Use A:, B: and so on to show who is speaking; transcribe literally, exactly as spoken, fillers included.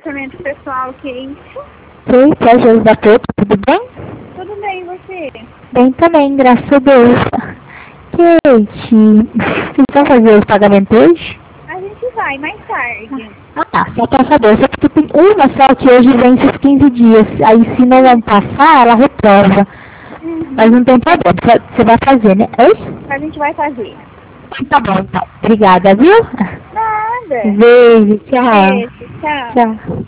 A: departamento pessoal, Kate.
B: Oi, que ajuda pouco, tudo bem?
A: Tudo bem, e você?
B: Bem também, graças a Deus. Kate, vocês vão fazer o pagamento hoje?
A: A gente vai mais tarde.
B: Ah tá, só pra saber, só porque tem uma só que hoje vence os quinze dias, aí se não passar, ela reprova.
A: Uhum.
B: Mas não tem problema, você vai fazer, né? Oi?
A: A gente vai fazer.
B: Tá bom, então. Obrigada, viu?
A: Nada.
B: Beijo, tchau.
A: Beijo, tchau.
B: Tchau.